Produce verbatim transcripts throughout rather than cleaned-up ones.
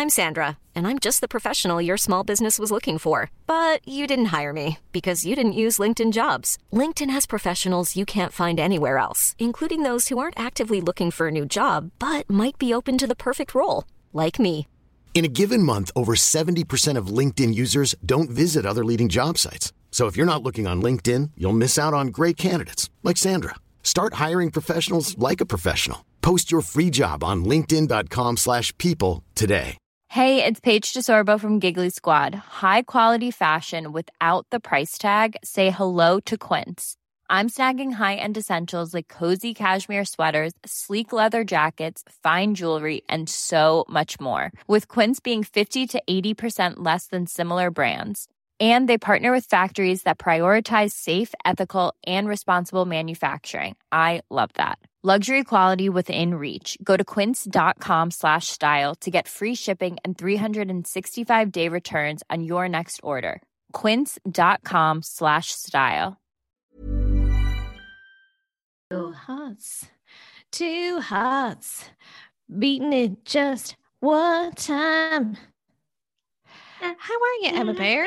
I'm Sandra, and I'm just the professional your small business was looking for. But you didn't hire me because you didn't use LinkedIn Jobs. LinkedIn has professionals you can't find anywhere else, including those who aren't actively looking for a new job, but might be open to the perfect role, like me. In a given month, over seventy percent of LinkedIn users don't visit other leading job sites. So if you're not looking on LinkedIn, you'll miss out on great candidates like Sandra. Start hiring professionals like a professional. Post your free job on linkedin.com slash people today. Hey, it's Paige DeSorbo from Giggly Squad. High quality fashion without the price tag. Say hello to Quince. I'm snagging high-end essentials like cozy cashmere sweaters, sleek leather jackets, fine jewelry, and so much more. With Quince being fifty to eighty percent less than similar brands. And they partner with factories that prioritize safe, ethical, and responsible manufacturing. I love that. Luxury quality within reach. Go to quince.com slash style to get free shipping and three sixty-five day returns on your next order. Quince.com slash style. Two hearts, two hearts, beating it just one time. How are you, Emma Bear?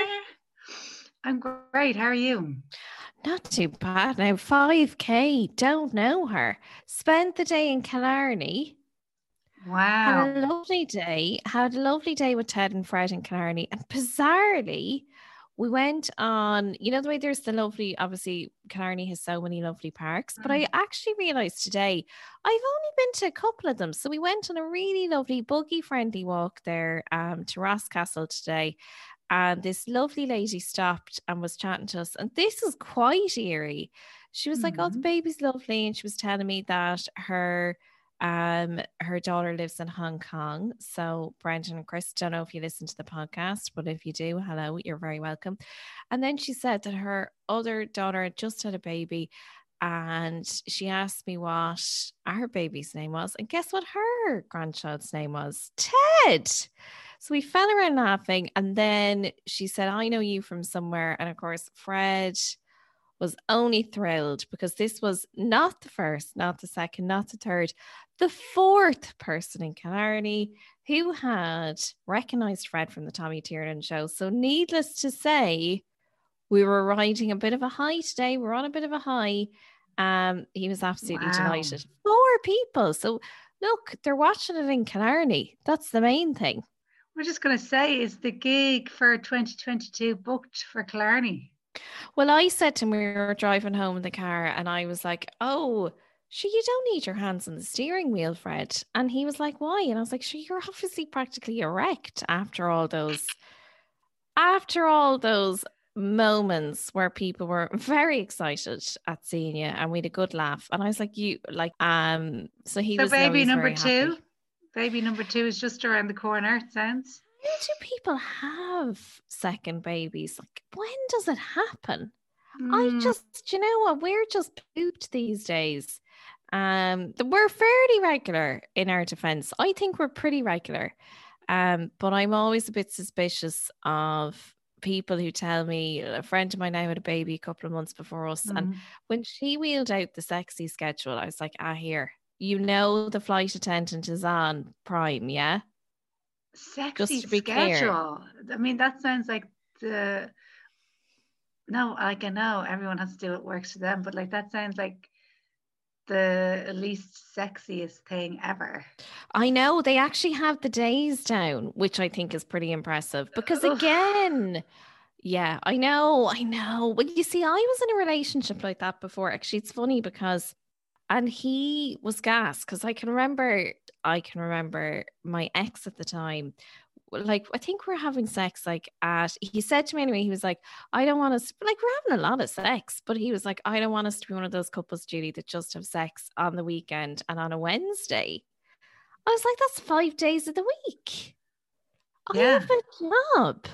I'm great. How are you? Not too bad. Now, five K, don't know her. Spent the day in Killarney. Wow. Had a lovely day. Had a lovely day with Ted and Fred in Killarney. And bizarrely, we went on, you know, the way there's the lovely, obviously, Killarney has so many lovely parks, but I actually realised today I've only been to a couple of them. So we went on a really lovely buggy-friendly walk there um, to Rosscastle today. And this lovely lady stopped and was chatting to us. And this is quite eerie. She was mm-hmm. like, oh, the baby's lovely. And she was telling me that her um her daughter lives in Hong Kong. So Brendan and Chris, don't know if you listen to the podcast, but if you do, hello, you're very welcome. And then she said that her other daughter had just had a baby. And she asked me what our baby's name was. And guess what her grandchild's name was? Ted. So we fell around laughing. And then she said, I know you from somewhere. And of course, Fred was only thrilled because this was not the first, not the second, not the third, the fourth person in Killarney who had recognised Fred from the Tommy Tiernan show. So needless to say, we were riding a bit of a high today. We're on a bit of a high. Um, he was absolutely wow. delighted. Four people. So look, they're watching it in Killarney. That's the main thing. We're just going to say, is the gig for twenty twenty-two booked for Killarney? Well, I said to him, we were driving home in the car, and I was like, oh, sure, you don't need your hands on the steering wheel, Fred. And he was like, why? And I was like, sure, you're obviously practically erect after all those, after all those moments where people were very excited at seeing you, and we had a good laugh. And I was like, you, like, um, so he so was baby no, number two. Happy. Baby number two is just around the corner, it sounds. How do people have second babies? Like, when does it happen? Mm. I just, you know what? We're just pooped these days. Um, we're fairly regular in our defense. I think we're pretty regular. Um, but I'm always a bit suspicious of people who tell me, a friend of mine now had a baby a couple of months before us. Mm. And when she wheeled out the sexy schedule, I was like, ah, here, you know, the flight attendant is on Prime, yeah? Sexy schedule. Clear. I mean, that sounds like the no, like I know everyone has to do what works for them, but like that sounds like the least sexiest thing ever. I know they actually have the days down, which I think is pretty impressive because again, yeah, I know, I know. Well, you see, I was in a relationship like that before. Actually, it's funny because and he was gas because I can remember, I can remember my ex at the time. Like, I think we're having sex, like, at, he said to me anyway, he was like, I don't want us, like, we're having a lot of sex, but he was like, I don't want us to be one of those couples, Julie, that just have sex on the weekend and on a Wednesday. I was like, that's five days of the week. I yeah. have a job.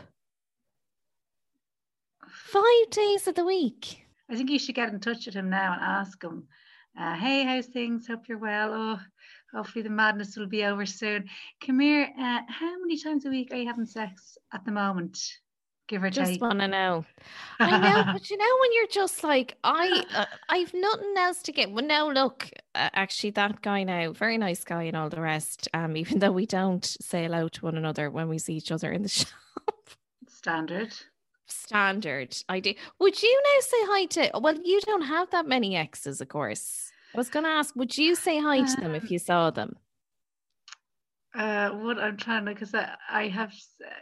Five days of the week. I think you should get in touch with him now and ask him, Uh, hey, how's things? Hope you're well. Oh, hopefully the madness will be over soon. Come here. Uh, how many times a week are you having sex at the moment? Give or just take. want to know. I know, but you know, when you're just like, I, uh, I've nothing else to get. Well, no, look, uh, actually, that guy now, very nice guy and all the rest. Um, even though we don't say hello to one another when we see each other in the shop. Standard. Standard. I do. Would you now say hi to? Well, you don't have that many exes, of course. I was going to ask, would you say hi to them if you saw them? Uh, what I'm trying to, because I, I have.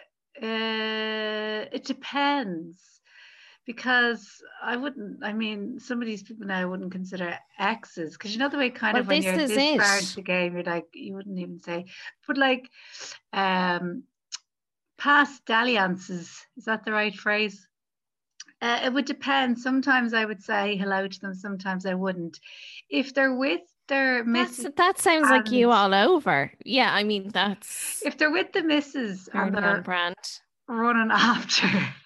Uh, it depends, because I wouldn't, I mean, some of these people now I wouldn't consider exes, because you know the way kind well, of when this you're is this it. far into the game, you're like, you wouldn't even say, but like um, past dalliances, is that the right phrase? Uh, it would depend. Sometimes I would say hello to them, sometimes I wouldn't. If they're with their missus, that sounds like you all over. Yeah, I mean, that's if they're with the missus and they're on brand. running after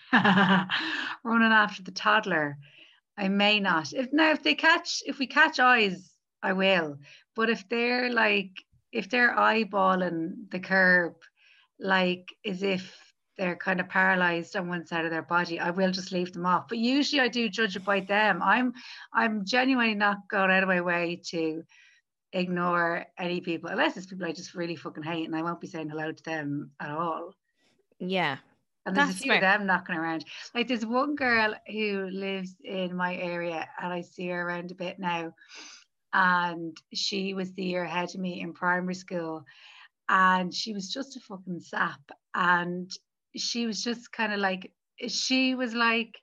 running after the toddler, I may not. If now if they catch if we catch eyes, I will. But if they're like if they're eyeballing the curb, like as if they're kind of paralyzed on one side of their body, I will just leave them off. But usually I do judge it by them. I'm I'm genuinely not going out of my way to ignore any people, unless it's people I just really fucking hate, and I won't be saying hello to them at all. Yeah. And there's a few fair. of them knocking around. Like there's one girl who lives in my area and I see her around a bit now. And she was the year ahead of me in primary school. And she was just a fucking sap. And she was just kind of like, she was like,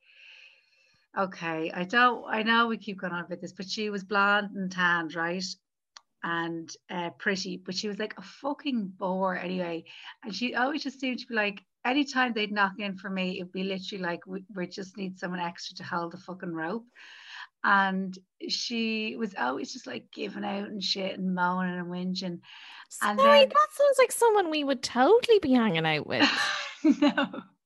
okay, I don't, I know we keep going on with this, but she was blonde and tanned, right? And uh, pretty, but she was like a fucking bore anyway. And she always just seemed to be like, anytime they'd knock in for me, it'd be literally like, we, we just need someone extra to hold the fucking rope. And she was always just like giving out and shit and moaning and whinging. Sorry, and then, that sounds like someone we would totally be hanging out with. No.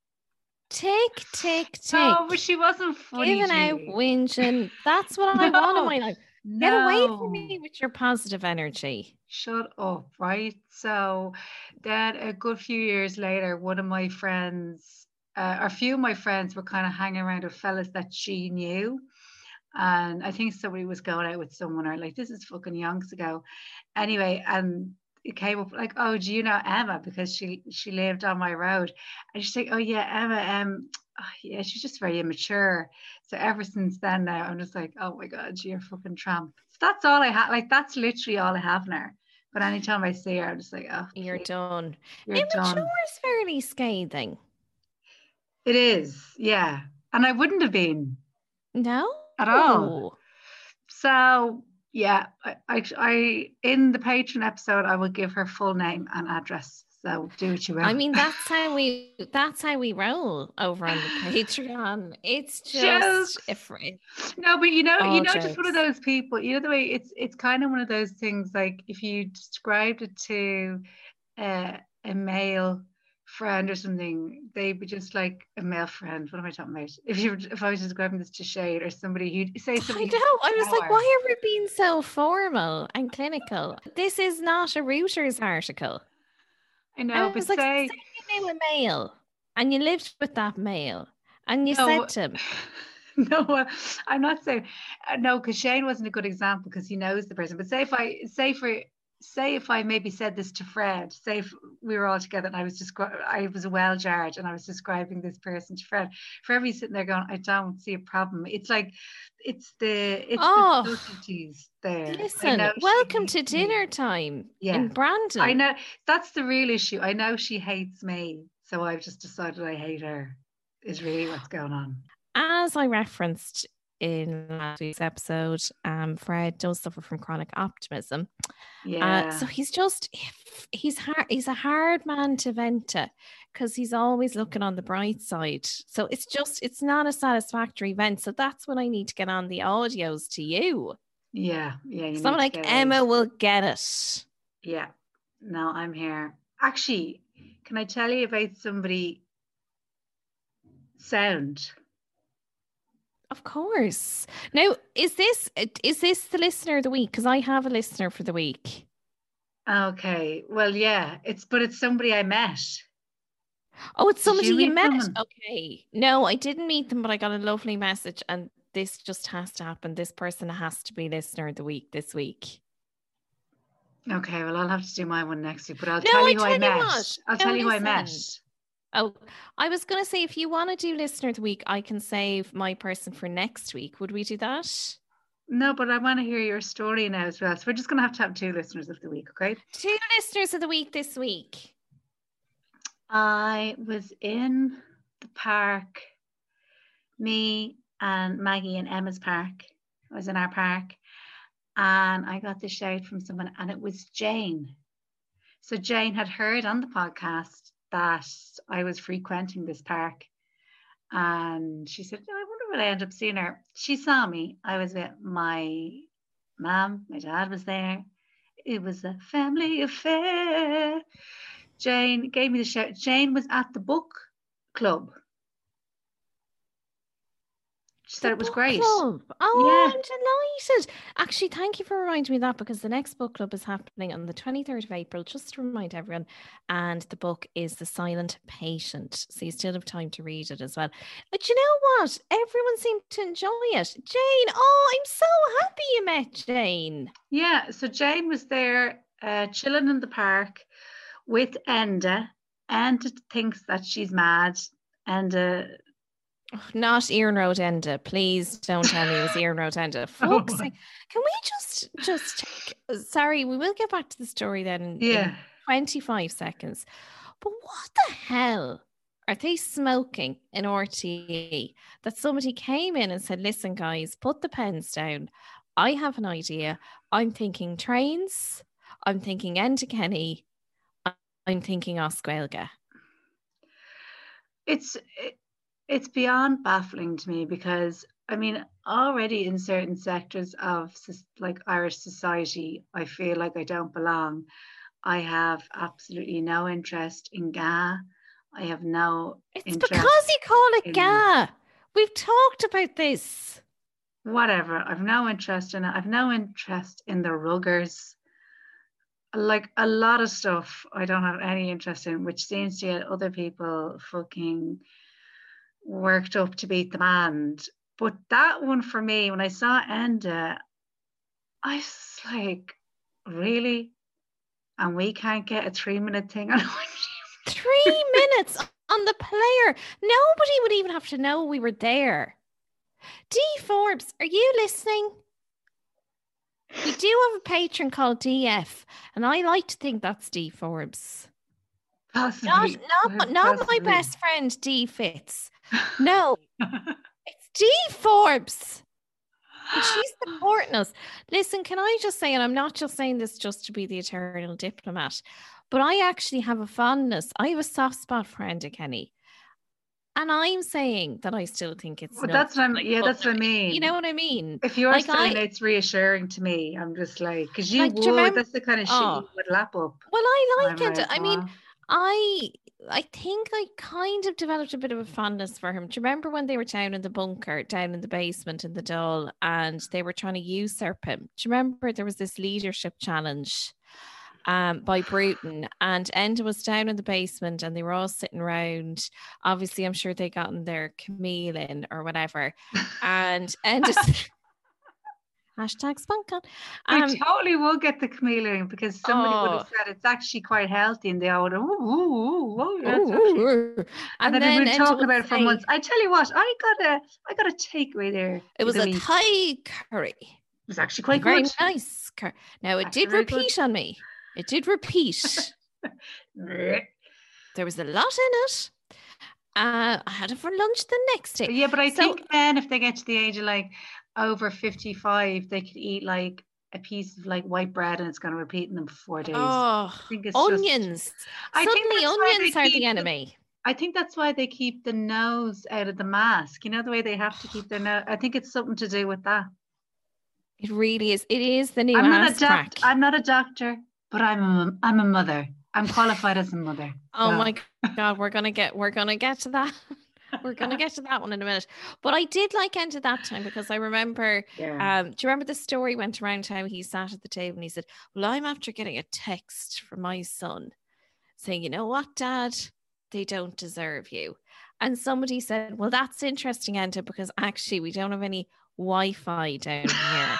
Tick, tick, tick. No, but she wasn't funny. Giving out, whinging. That's what I No. want in my life. No. Get away from me with your positive energy. Shut up, right? So then a good few years later, one of my friends, uh, or a few of my friends were kind of hanging around with fellas that she knew. And I think somebody was going out with someone, or like, this is fucking yonks ago. Anyway, and it came up like, oh, do you know Emma? Because she she lived on my road. And she's like, oh yeah, Emma, um, oh, yeah, she's just very immature. So ever since then now, I'm just like, oh my God, you're a fucking tramp. So that's all I have. Like, that's literally all I have now. But anytime I see her, I'm just like, oh, you're please. done. You're immature done. is fairly scathing. It is, yeah. And I wouldn't have been. No? At all. So yeah, I, I, I in the Patreon episode, I will give her full name and address. So do what you will. I mean, that's how we that's how we roll over on the Patreon. It's just different. No, but you know, All you know, jokes. just one of those people. You know the way it's it's kind of one of those things. Like if you described it to uh, a male friend or something, they'd be just like a male friend. What am I talking about? If you if I was describing this to Shade or somebody who'd say somebody, I know. I was like, why are we being so formal and clinical? This is not a Reuters article. I know, I but was like, say, say you knew a male and you lived with that male and you no, said to him. No, I'm not saying uh, no, because Shane wasn't a good example because he knows the person. But say if I say for say if I maybe said this to Fred, say if we were all together and I was describing, I was well jarred and I was describing this person to Fred. Fred was sitting there going, I don't see a problem. It's like it's the it's oh, the subtleties there. Listen, welcome to dinner me. time yeah. in Brandon. I know that's the real issue. I know she hates me, so I've just decided I hate her. Is really what's going on. As I referenced in last week's episode, um, Fred does suffer from chronic optimism. Yeah. Uh, so he's just, he's hard, he's a hard man to vent to because he's always looking on the bright side. So it's just, it's not a satisfactory vent. So that's when I need to get on the audios to you. Yeah. Yeah. So I'm like, Emma it. will get it. Yeah. No, I'm here. Actually, can I tell you about somebody sound? Of course. Now, is this is this the listener of the week? Because I have a listener for the week. Okay. Well, yeah. It's but it's somebody I met. Oh, it's somebody you, you met. Someone? Okay. No, I didn't meet them, but I got a lovely message, and this just has to happen. This person has to be listener of the week this week. Okay, well, I'll have to do my one next week, but I'll no, tell you I who I met. What. I'll no, tell you listen. who I met. Oh, I was going to say, if you want to do listener of the week, I can save my person for next week. Would we do that? No, but I want to hear your story now as well. So we're just going to have to have two listeners of the week, okay? Two listeners of the week this week. I was in the park, me and Maggie in Emma's park. I was in our park, and I got the shout from someone, and it was Jane. So Jane had heard on the podcast that I was frequenting this park, and she said, oh, I wonder will I end up seeing her. She saw me. I was with my mom, my dad was there. It was a family affair. Jane gave me the shout. Jane was at the book club. She said it was great. Club. Oh, yeah. I'm delighted. Actually, thank you for reminding me of that, because the next book club is happening on the twenty-third of April, just to remind everyone. And the book is The Silent Patient. So you still have time to read it as well. But you know what? Everyone seemed to enjoy it. Jane, oh, I'm so happy you met Jane. Yeah, so Jane was there uh, chilling in the park with Enda. Enda thinks that she's mad. Enda... Oh, not Ian Road Enda. Please don't tell me it was Ian Road Enda. Fuck's sake. Can we just just check? Sorry, we will get back to the story then in, yeah. in twenty-five seconds. But what the hell are they smoking in R T E that somebody came in and said, listen, guys, put the pens down. I have an idea. I'm thinking trains. I'm thinking Enda Kenny. I'm thinking Oscuelga. It's... It- It's beyond baffling to me, because, I mean, already in certain sectors of like Irish society, I feel like I don't belong. I have absolutely no interest in G A. I have no It's interest. It's because you call it in... G A. We've talked about this. Whatever. I've no interest in it. I've no interest in the ruggers. Like a lot of stuff I don't have any interest in, which seems to get other people fucking worked up to beat the band. But that one for me, when I saw Enda, I was like, really? And we can't get a three minute thing on three minutes on the player. Nobody would even have to know we were there. D Forbes, are you listening? We do have a patron called D F, and I like to think that's D Forbes. Possibly. Not, not, not Possibly. my best friend D Fitz. No, it's D Forbes. And she's supporting us. Listen, can I just say, and I'm not just saying this just to be the eternal diplomat, but I actually have a fondness. I have a soft spot for Enda Kenny. And I'm saying that I still think it's. But that's what I'm. Like, yeah, that's what I mean. You know what I mean? If you're like saying I, it's reassuring to me, I'm just like, because you like, would. Remember, that's the kind of shit oh, you would lap up. Well, I like I it. I mean, I. I think I kind of developed a bit of a fondness for him. Do you remember when they were down in the bunker, down in the basement in the Dáil, and they were trying to usurp him? Do you remember there was this leadership challenge um, by Bruton, and Enda was down in the basement and they were all sitting around. Obviously, I'm sure they got in their Camille in or whatever. And Enda... Hashtag spunk on. Um, we totally will get the chameleon, because somebody oh. would have said it's actually quite healthy, and they all would have, ooh, ooh, ooh, ooh, that's ooh, and, and then, then we'd talk about it for months. I tell you what, I got a, I got a takeaway there. It was a week. Thai curry. It was actually quite very good. nice. Cur- now it actually did repeat good. on me. It did repeat. There was a lot in it. Uh, I had it for lunch the next day. Yeah, but I so, think then if they get to the age of like over fifty-five, they could eat like a piece of like white bread and it's going to repeat in them for four days. Oh, I think it's onions. Just, I Suddenly think onions are the enemy. The, I think that's why they keep the nose out of the mask. You know, the way they have to keep their nose. I think it's something to do with that. It really is. It is the new I'm mask not a crack. I'm not a doctor, but I'm a, I'm a mother. I'm qualified as a mother. Oh so. my God, we're gonna get we're gonna get to that. We're gonna get to that one in a minute. But I did like Enda that time, because I remember. Yeah. Um, do you remember the story went around how he sat at the table and he said, "Well, I'm after getting a text from my son saying, you know what, Dad, they don't deserve you. And somebody said, well, that's interesting, Enda, because actually we don't have any Wi-Fi down here.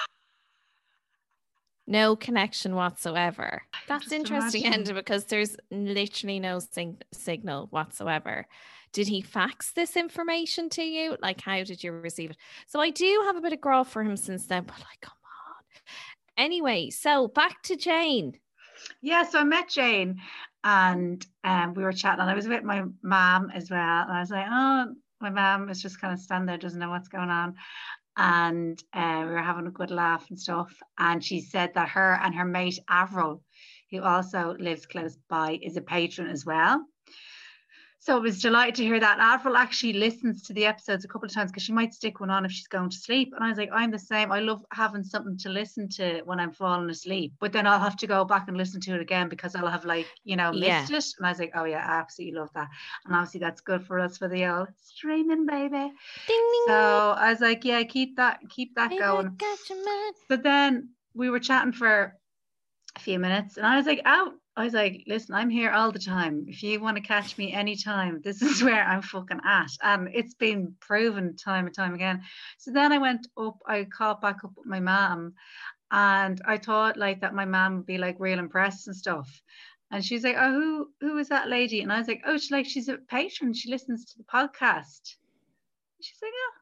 No connection whatsoever. That's interesting, Enda, because there's literally no sing- signal whatsoever. Did he fax this information to you? Like, how did you receive it? So I do have a bit of graph for him since then, but like, come on. Anyway, so back to Jane. Yeah, so I met Jane and um, we were chatting, and I was with my mom as well. And I was like, oh, my mom is just kind of standing there, doesn't know what's going on. And uh, we were having a good laugh and stuff. And she said that her and her mate Avril, who also lives close by, is a patron as well. So I was delighted to hear that. Avril actually listens to the episodes a couple of times because she might stick one on if she's going to sleep. And I was like, I'm the same. I love having something to listen to when I'm falling asleep. But then I'll have to go back and listen to it again because I'll have like, you know, missed yeah. it. And I was like, oh yeah, I absolutely love that. And obviously that's good for us for the old streaming, baby. Ding, ding. So I was like, yeah, keep that, keep that baby, going. So then we were chatting for a few minutes and I was like, oh, I was like, listen, I'm here all the time. If you want to catch me anytime, this is where I'm fucking at. And it's been proven time and time again. So then I went up, I caught back up with my mom, and I thought like that my mom would be like real impressed and stuff. And she's like, oh, who who is that lady? And I was like, oh, she's like, she's a patron. She listens to the podcast. She's like, oh.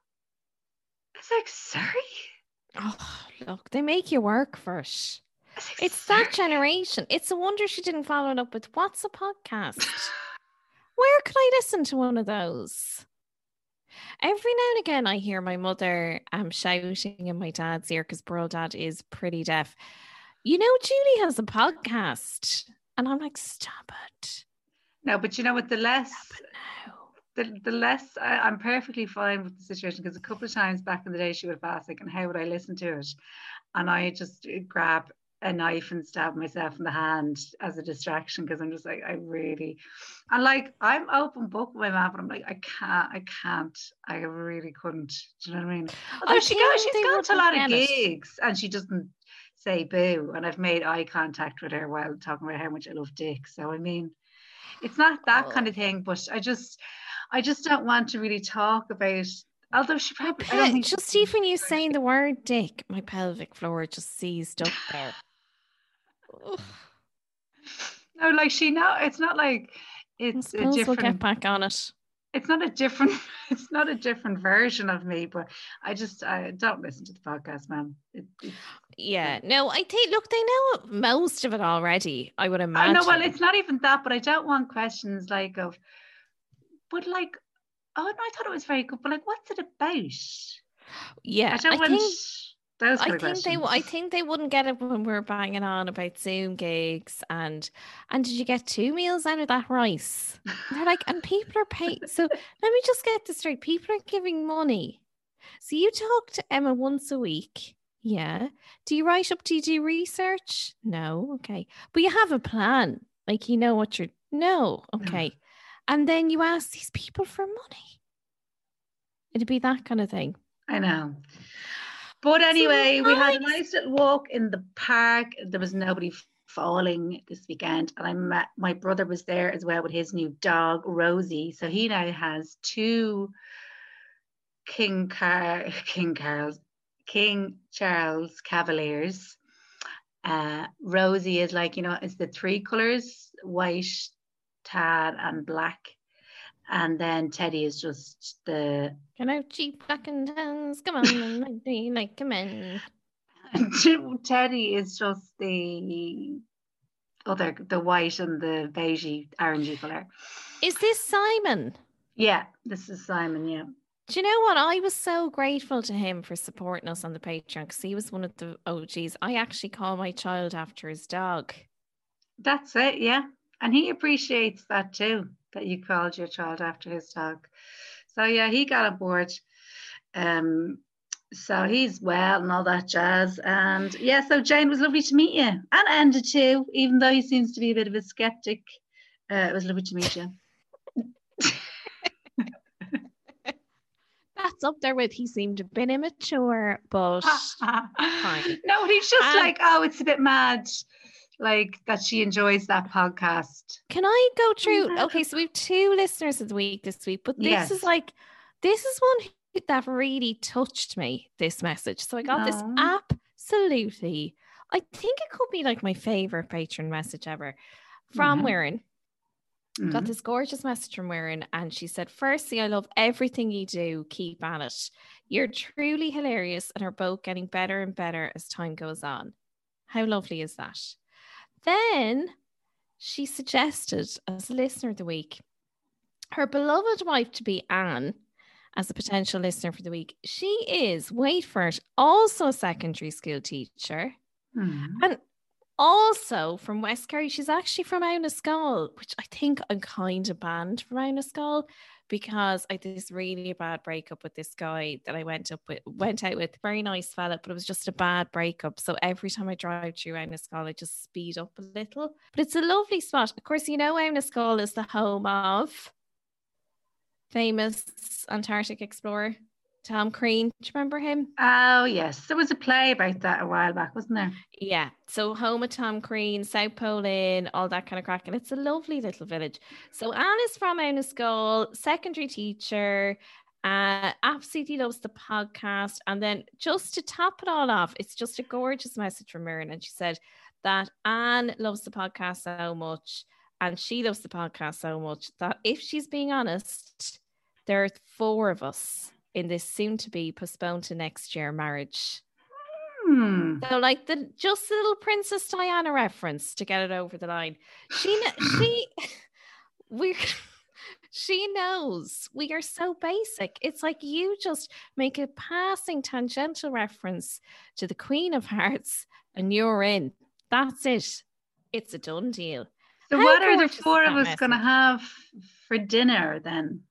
I was like, sorry? Oh, look, they make you work for it. It's that generation. It's a wonder she didn't follow it up with, what's a podcast? Where could I listen to one of those? Every now and again, I hear my mother um, shouting in my dad's ear because bro dad is pretty deaf. You know, Julie has a podcast. And I'm like, stop it. No, but you know what? The less... The, the less I, I'm perfectly fine with the situation, because a couple of times back in the day she would have asked like, and how would I listen to it? And I just grab a knife and stab myself in the hand as a distraction, because I'm just like, I really, and like I'm open book with my mom, but I'm like, I can't, I can't, I really couldn't. Do you know what I mean? Although I she goes, she's gone to a lot of gigs and she doesn't say boo, and I've made eye contact with her while talking about how much I love dick. So I mean, it's not that oh. kind of thing, but I just, I just don't want to really talk about. Although she probably, I don't think just even you saying the word dick, my pelvic floor just seized up there. No, like she know it's not like it's a different. We'll get back on it. It's not a different. It's not a different version of me, but I just I don't listen to the podcast, man. It, yeah, no, I think look, they know most of it already. I would imagine. I know. Well, it's not even that, but I don't want questions like of. But like, oh, no, I thought it was very good. But like, what's it about? Yeah, I don't I want think, those I kind think of they. I think they wouldn't get it when we're banging on about Zoom gigs and and did you get two meals out of that rice? And they're like, and people are paying. So let me just get this straight. People are giving money. So you talk to Emma once a week. Yeah. Do you write up? Do you do research? No. Okay. But you have a plan. Like you know what you're. No. Okay. No. And then you ask these people for money. It'd be that kind of thing. I know. But anyway, so we had a nice little walk in the park. There was nobody falling this weekend. And I met, my brother was there as well with his new dog, Rosie. So he now has two King Car King Charles King Charles Cavaliers. Uh, Rosie is like, you know, it's the three colours, white, tan and black, and then Teddy is just the you know cheap black and tans. Come on, like, like come in. Teddy is just the other, the white and the beigey orangey color. Is this Simon? Yeah, this is Simon. Yeah. Do you know what? I was so grateful to him for supporting us on the Patreon because he was one of the O Gs. I actually call my child after his dog. That's it. Yeah. And he appreciates that too, that you called your child after his dog. So yeah, he got aboard. Um, so he's well and all that jazz. And yeah, so Jane, it was lovely to meet you. And Enda too, even though he seems to be a bit of a skeptic. Uh, it was lovely to meet you. That's up there with he seemed a bit immature, but fine. No, he's just um, like, oh, it's a bit mad. like that she enjoys that podcast. Can I go through? Okay, so we have two listeners of the week this week, but this Yes. is like, this is one that really touched me, this message. So I got Oh. this absolutely, I think it could be like my favorite patron message ever from Mhm. Wirren. Mhm. Got this gorgeous message from Wirren, and she said, firstly, I love everything you do. Keep at it. You're truly hilarious and are both getting better and better as time goes on. How lovely is that? Then she suggested, as a listener of the week, her beloved wife to be Anne as a potential listener for the week. She is, wait for it, also a secondary school teacher. Mhm. And also from West Kerry. She's actually from Aunaskal, which I think I'm kind of banned from Aunaskal because I did this really bad breakup with this guy that I went up with, went out with. Very nice fella, but it was just a bad breakup. So every time I drive through Aunaskal, I just speed up a little. But it's a lovely spot. Of course, you know Aunaskal is the home of famous Antarctic explorer Tom Crean. Do you remember him? Oh, yes. There was a play about that a while back, wasn't there? Yeah. So home of Tom Crean, South Pole Inn, all that kind of crack. And it's a lovely little village. So Anne is from Aunaskal, secondary teacher, uh, absolutely loves the podcast. And then just to top it all off, it's just a gorgeous message from Mirren. And she said that Anne loves the podcast so much and she loves the podcast so much that if she's being honest, there are four of us in this soon-to-be postponed to next year marriage. Hmm. So, like the just a little Princess Diana reference to get it over the line. She, she, we, she knows we are so basic. It's like you just make a passing tangential reference to the Queen of Hearts, and you're in. That's it. It's a done deal. So, How what are the gorgeous is four of that us going to message? have for dinner then?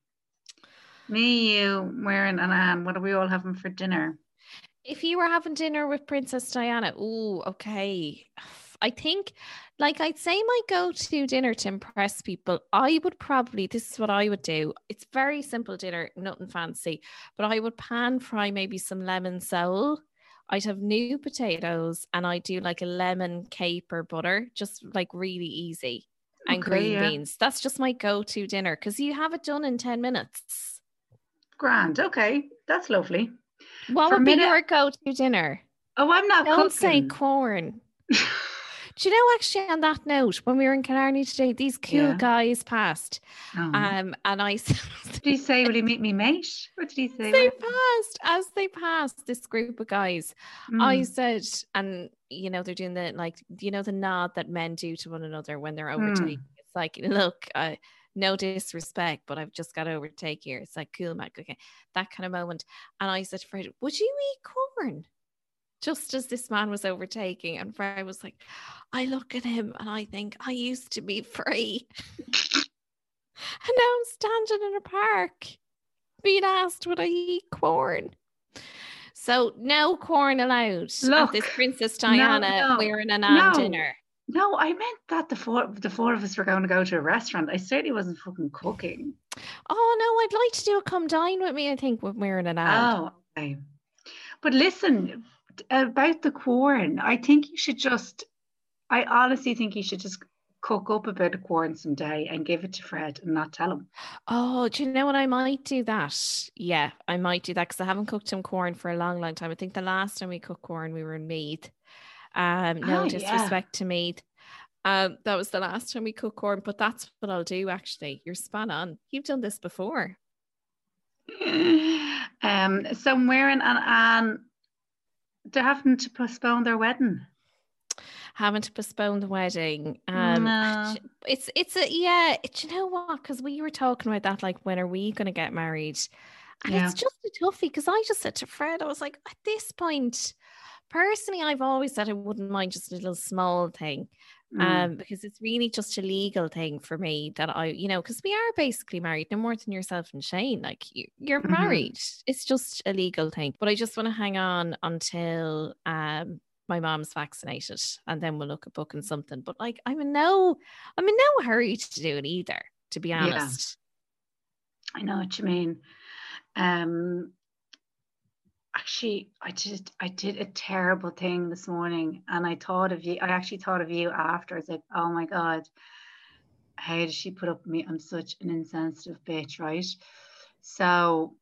Me, you, Wirren, and Anne. What are we all having for dinner? If you were having dinner with Princess Diana, ooh, okay. I think, like, I'd say my go-to dinner to impress people, I would probably, this is what I would do. It's very simple dinner, nothing fancy, but I would pan fry maybe some lemon sole. I'd have new potatoes and I'd do like a lemon caper butter, just like really easy. And Okay, green yeah. beans. That's just my go-to dinner because you have it done in ten minutes. Grand. Okay. That's lovely. What For would be minute- your go-to dinner? Oh, I'm not Don't say cooking. corn. Do you know, actually, on that note, when we were in Killarney today, these cool Yeah. guys passed. Oh. Um, and I said, Did he say, will he meet me mate? What did he say? they What- passed, as they passed, this group of guys, I Mm. said, and, you know, they're doing the, like, you know, the nod that men do to one another when they're Hmm. overtaking. It's like, look, uh, no disrespect, but I've just got to overtake here. It's like, cool, Mac, okay. That kind of moment. And I said to Fred, would you eat corn? Just as this man was overtaking, and Fred was like, I look at him and I think I used to be free. And now I'm standing in a park being asked would I eat corn. So no corn allowed at Look, this Princess no, Diana no, wearing an Anne no. dinner. No, I meant that the four the four of us were going to go to a restaurant. I certainly wasn't fucking cooking. Oh no, I'd like to do a come dine with me, I think, with wearing an Anne. Oh, okay. But listen, about the corn, I think you should just, I honestly think you should just cook up a bit of corn someday and give it to Fred and not tell him. Oh, do you know what? I might do that. Yeah, I might do that because I haven't cooked him corn for a long, long time. I think the last time we cooked corn, we were in Meath. Um, no Oh, yeah. disrespect to Meath. Um, that was the last time we cooked corn, but that's what I'll do actually. You're spot on. You've done this before. um, so Wirren and Anne, they're having to postpone their wedding. Having to postpone the wedding. Um, No. it's it's a yeah. Do you know what? Because we were talking about that, like, when are we going to get married? And Yeah. it's just a toughie. Because I just said to Fred, I was like, at this point, personally, I've always said I wouldn't mind just a little small thing, Mm. um, because it's really just a legal thing for me that I, you know, because we are basically married, no more than yourself and Shane. Like, you, you're Mhm. married. It's just a legal thing. But I just want to hang on until um. my mom's vaccinated and then we'll look at booking something. But like, I'm in no, I'm in no hurry to do it either, to be Yeah. honest. I know what you mean. Um, Actually, I did I did a terrible thing this morning, and I thought of you. I actually thought of you after. I was like, oh my God, how did she put up with me? I'm such an insensitive bitch, right? So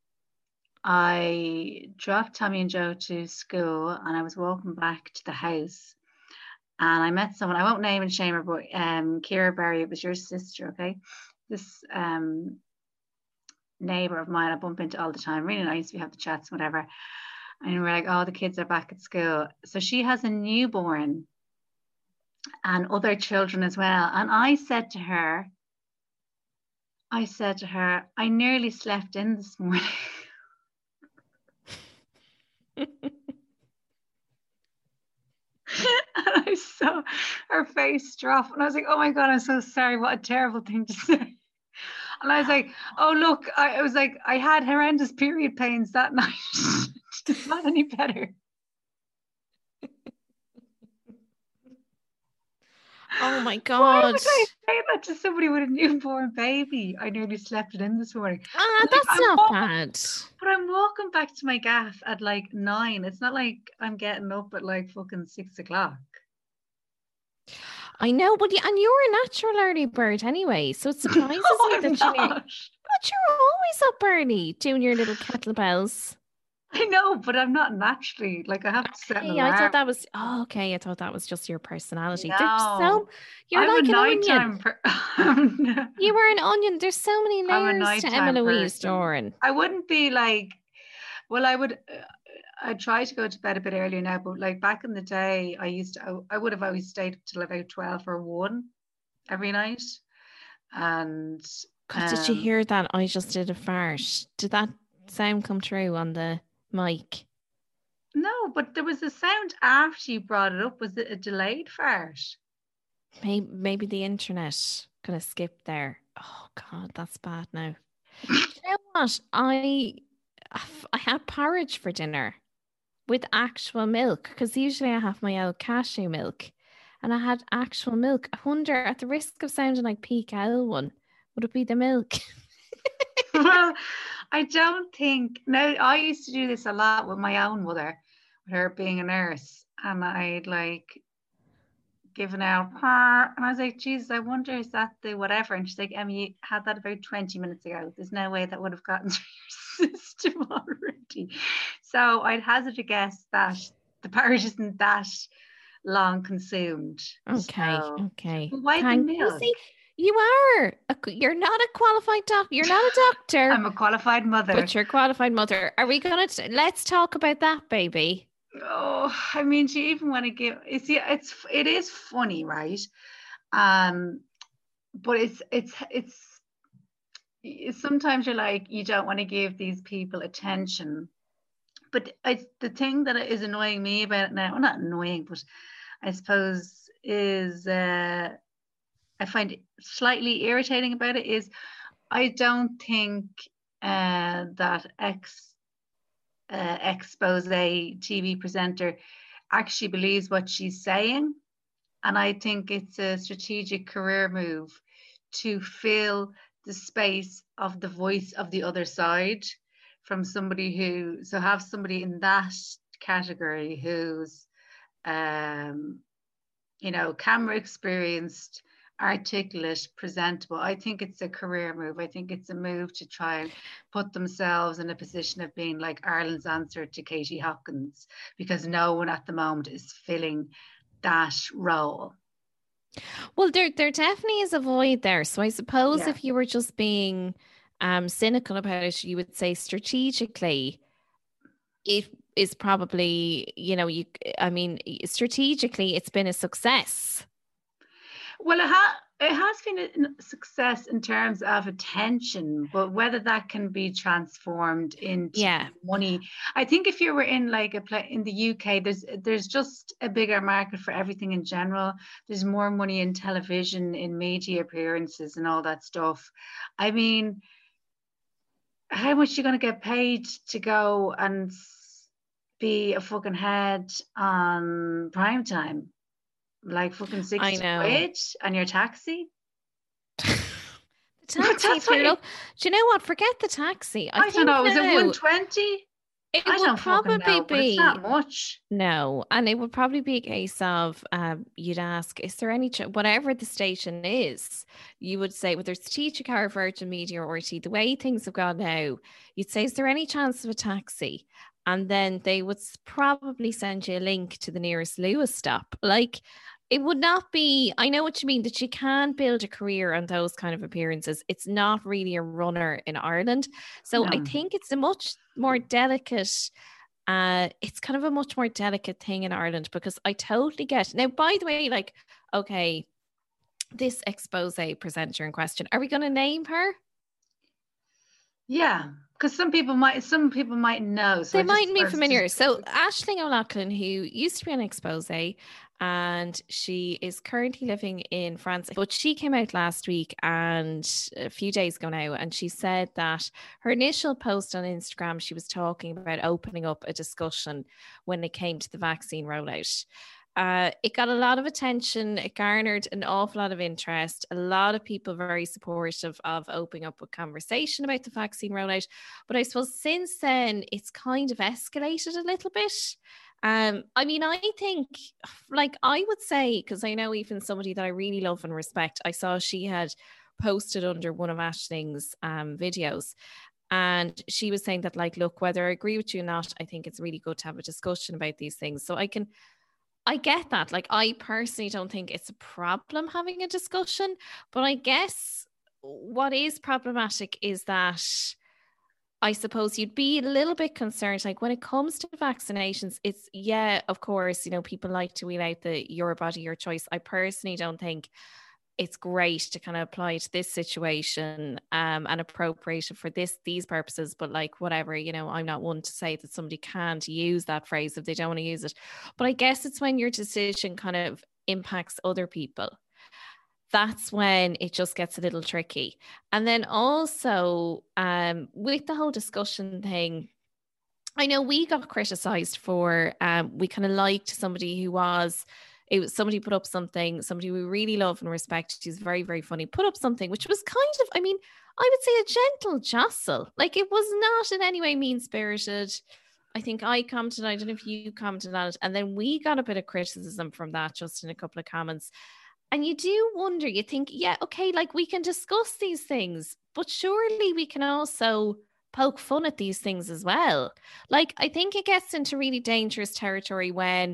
I dropped Tommy and Joe to school, and I was walking back to the house, and I met someone. I won't name and shame her, but um, Kira Barry, it was your sister, okay? This um neighbor of mine I bump into all the time, really nice. We have the chats, whatever. And we're like, oh, the kids are back at school. So she has a newborn and other children as well. And I said to her, I said to her, I nearly slept in this morning. And I saw her face drop, and I was like, oh my God, I'm so sorry. What a terrible thing to say. And I was like, oh, look, I, I was like, I had horrendous period pains that night. It's not any better. Oh my God. Why would I say that to somebody with a newborn baby? I nearly slept it in this morning. Ah, that's like, not walking, bad. But I'm walking back to my gaff at like nine. It's not like I'm getting up at like fucking six o'clock. I know, but and you're a natural early bird anyway, so it surprises no, me I'm that not. you're. But you're always up early doing your little kettlebells. I know, but I'm not naturally like I have to set an alarm. I thought that was oh, okay. I thought that was just your personality. No, There's so you're I'm like a an onion. Per- you were an onion. There's so many layers to Emma Louise Doran. I wouldn't be like, well, I would. Uh, I try to go to bed a bit earlier now, but like back in the day, I used to. I would have always stayed till about twelve or one every night. And God, um, did you hear that? I just did a fart. Did that sound come true on the mic? No, but there was a sound after you brought it up. Was it a delayed fart? Maybe, maybe the internet kind of skipped there. Oh God, that's bad now. Do you know what? I I had porridge for dinner with actual milk, because usually I have my old cashew milk, and I had actual milk. I wonder, at the risk of sounding like Peak Elwyn, would it be the milk? Well, I don't think. No, I used to do this a lot with my own mother, with her being a nurse, and I'd like given out, and I was like, Jesus, I wonder is that the whatever? And she's like, Emmy, you had that about twenty minutes ago. There's no way that would have gotten through your system already. So I'd hazard a guess that the porridge isn't that long consumed. Okay, so, okay. Why the milk? See, you are. A, you're not a qualified doctor. You're not a doctor. I'm a qualified mother. But you're a qualified mother. Are we gonna? T- let's talk about that, baby. Oh, I mean, do you even want to give? It's it's it is funny, right? Um, but it's it's it's. Sometimes you're like, you don't want to give these people attention, but I, the thing that is annoying me about it now, well, not annoying, but I suppose is uh, I find it slightly irritating about it is I don't think uh, that ex uh, expose T V presenter actually believes what she's saying, and I think it's a strategic career move to fill the space of the voice of the other side from somebody who, so have somebody in that category who's, um, you know, camera experienced, articulate, presentable. I think it's a career move. I think it's a move to try and put themselves in a position of being like Ireland's answer to Katie Hopkins, because no one at the moment is filling that role. Well, there there definitely is a void there. So I suppose Yeah. if you were just being um, cynical about it, you would say strategically, it is probably, you know, you. I mean, strategically, it's been a success. Well, it, ha- it has been a success in terms of attention, but whether that can be transformed into yeah. money, I think if you were in like a play in the U K, there's there's just a bigger market for everything in general. There's more money in television, in media appearances, and all that stuff. I mean, how much are you going to get paid to go and be a fucking head on prime time? Like fucking sixty quid on your taxi. the taxi. Look, do you know what? Forget the taxi. I, I don't know. Now, is it one twenty? It I would don't fucking probably know, but it's be not much. no, and it would probably be a case of um, you'd ask, is there any ch- whatever the station is, you would say whether it's Teacher Car, Virgin Media, or T. The way things have gone now, you'd say, is there any chance of a taxi? And then they would s- probably send you a link to the nearest Lewis stop. Like, it would not be. I know what you mean, that you can build a career on those kind of appearances. It's not really a runner in Ireland, so I No. think it's a much more delicate. Uh, it's kind of a much more delicate thing in Ireland, because I totally get. Now, by the way, like, okay, this expose presenter in question, are we going to name her? Yeah, because some people might, some people might know. So They I just, might be I was familiar. just- So Aisling O'Loughlin, who used to be on Expose, and she is currently living in France, but she came out last week and a few days ago now, and she said that her initial post on Instagram, she was talking about opening up a discussion when it came to the vaccine rollout. Uh, it got a lot of attention. It garnered an awful lot of interest. A lot of people very supportive of opening up a conversation about the vaccine rollout. But I suppose since then, it's kind of escalated a little bit. Um, I mean, I think, like, I would say, because I know even somebody that I really love and respect, I saw she had posted under one of Aisling's um, videos, and she was saying that, like, look, whether I agree with you or not, I think it's really good to have a discussion about these things. So I can, I get that. Like, I personally don't think it's a problem having a discussion, but I guess what is problematic is that I suppose you'd be a little bit concerned, like when it comes to vaccinations, it's, yeah, of course, you know, people like to wheel out the your body, your choice. I personally don't think it's great to kind of apply to this situation um, and appropriate it for this, these purposes. But like, whatever, you know, I'm not one to say that somebody can't use that phrase if they don't want to use it. But I guess it's when your decision kind of impacts other people. That's when it just gets a little tricky. And then also um, with the whole discussion thing, I know we got criticized for, um, we kind of liked somebody who was, it was somebody put up something, somebody we really love and respect. She's very, very funny, put up something, which was kind of, I mean, I would say a gentle jostle. Like, it was not in any way mean spirited. I think I commented, I don't know if you commented on it. And then we got a bit of criticism from that, just in a couple of comments. And you do wonder, you think, yeah, okay, like we can discuss these things, but surely we can also poke fun at these things as well. Like, I think it gets into really dangerous territory when,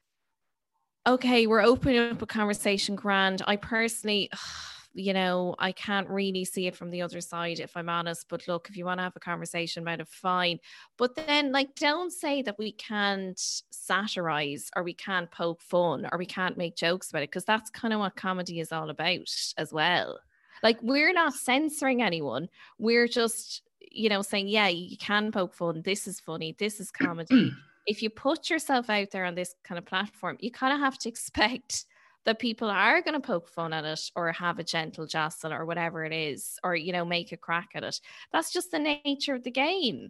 okay, we're opening up a conversation, grand. I personally, you know, I can't really see it from the other side, if I'm honest. But look, if you want to have a conversation about it, fine. But then, like, don't say that we can't satirize or we can't poke fun or we can't make jokes about it, because that's kind of what comedy is all about as well. Like, we're not censoring anyone. We're just, you know, saying, yeah, you can poke fun. This is funny. This is comedy. If you put yourself out there on this kind of platform, you kind of have to expect that people are going to poke fun at it or have a gentle jostle or whatever it is, or, you know, make a crack at it. That's just the nature of the game.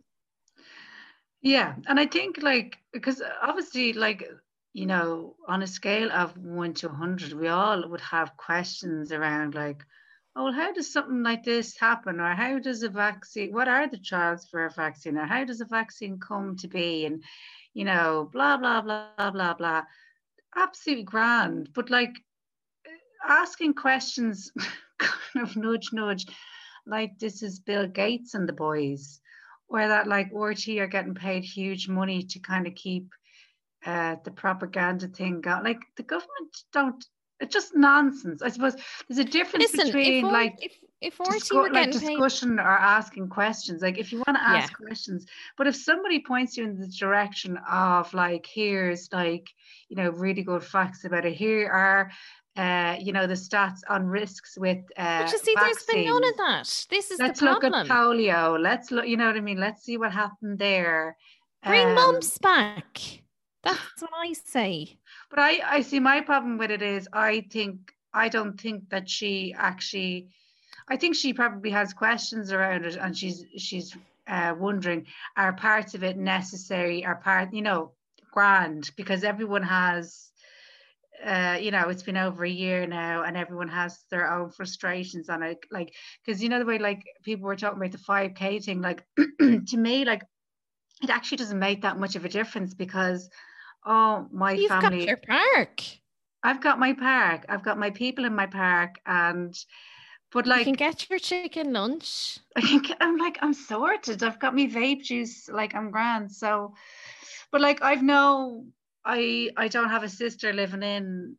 Yeah. And I think, like, because obviously, like, you know, on a scale of one to one hundred, we all would have questions around, like, oh, well, how does something like this happen? Or how does a vaccine, what are the trials for a vaccine? Or how does a vaccine come to be? And, you know, blah, blah, blah, blah, blah. Absolutely grand. But, like, asking questions, kind of nudge, nudge, like this is Bill Gates and the boys, or that, like, R T are getting paid huge money to kind of keep uh, the propaganda thing going. Like, the government don't, it's just nonsense. I suppose there's a difference Listen, between, if like, if if R T discu- were like getting paid, discussion or asking questions. Like, if you want to ask yeah. questions, but if somebody points you in the direction of, like, here's, like, you know, really good facts about it, here are uh, you know, the stats on risks with uh, But you see, vaccines. there's been none of that. This is Let's the look problem. at polio. Let's look, you know what I mean? Let's see what happened there. Bring Um, mumps back. That's what I say. But I, I see my problem with it is I think, I don't think that she actually, I think she probably has questions around it, and she's, she's uh, wondering, are parts of it necessary? Are part, you know, grand, because everyone has, uh, you know, it's been over a year now and everyone has their own frustrations on it. Like, because, you know, the way, like, people were talking about the five K thing, like, to me, like, it actually doesn't make that much of a difference because, oh, my You've family. You've got your park. I've got my park. I've got my people in my park, and but like you can get your chicken lunch. I can get, I'm like I'm sorted. I've got my vape juice. Like I'm grand. So, but like I've no, I I don't have a sister living in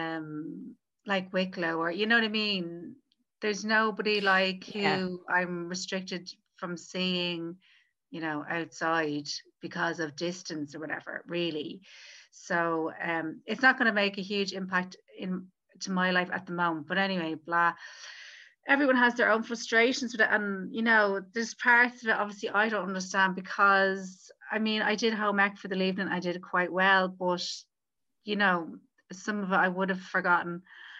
um like Wicklow, or you know what I mean. There's nobody like Yeah. who I'm restricted from seeing, you know, outside because of distance or whatever, really. So um, it's not going to make a huge impact in to my life at the moment. But anyway, blah. Everyone has their own frustrations with it, and you know, there's parts of it obviously I don't understand because I mean, I did home ec for the evening, I did it quite well, but you know, some of it I would have forgotten.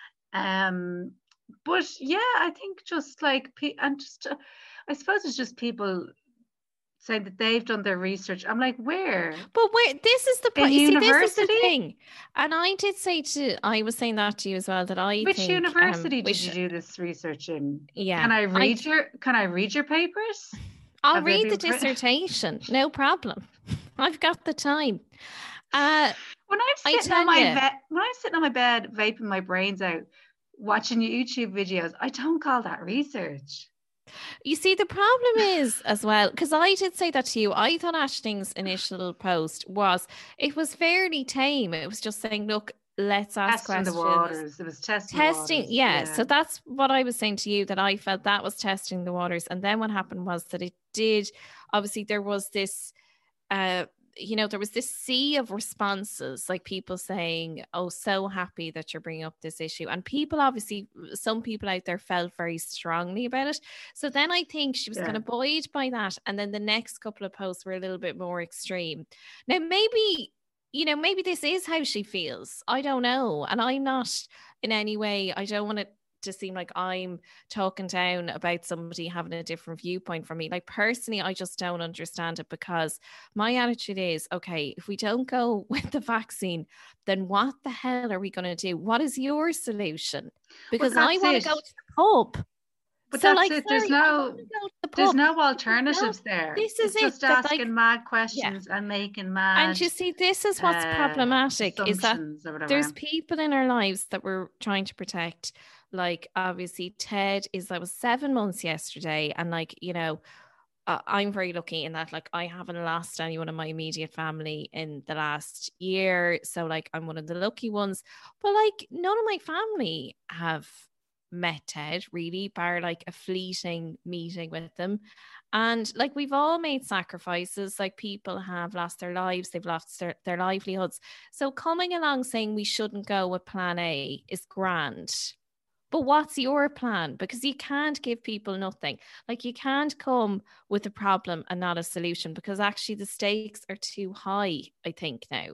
Um, but yeah, I think just like and just uh, I suppose it's just people saying that they've done their research. I'm like, where? But where? This is the point. You see, university? this is the thing. And I did say to, I was saying that to you as well, that I which think, university um, did which, you do this research in? Yeah. Can I read I, your? Can I read your papers? I'll Have read the pre- dissertation. No problem. I've got the time. Uh, when I'm sitting on my bed, when I'm sitting on my bed, vaping my brains out, watching YouTube videos, I don't call that research. You see, the problem is as well, because I did say that to you, I thought Aisling's initial post was, it was fairly tame. It was just saying, look, let's ask testing questions. the waters. It was testing, testing the waters. Yeah. yeah. So that's what I was saying to you, that I felt that was testing the waters. And then what happened was that it did, obviously there was this, uh, you know, there was this sea of responses, like people saying, oh, so happy that you're bringing up this issue. And people, obviously, some people out there felt very strongly about it. So then I think she was yeah. kind of buoyed by that. And then the next couple of posts were a little bit more extreme. Now, maybe, you know, maybe this is how she feels. I don't know. And I'm not in any way, I don't want to to seem like I'm talking down about somebody having a different viewpoint from me. Like personally, I just don't understand it, because my attitude is, okay, if we don't go with the vaccine, then what the hell are we going to do? What is your solution? Because well, I want to go to the pub. But so that's like, it. There's sorry, no, the there's no alternatives no, there. This is it's just it, asking like, mad questions yeah. and making mad. And you see, this is what's uh, problematic, is that there's people in our lives that we're trying to protect. Like, obviously, Ted is, that was seven months yesterday. And like, you know, uh, I'm very lucky in that, like, I haven't lost anyone in my immediate family in the last year. So like, I'm one of the lucky ones. But like, none of my family have met Ted, really, bar like a fleeting meeting with them. And like, we've all made sacrifices. Like, people have lost their lives, they've lost their, their livelihoods. So coming along saying we shouldn't go with plan A is grand. But what's your plan? Because you can't give people nothing. Like, you can't come with a problem and not a solution, because actually the stakes are too high, I think, now.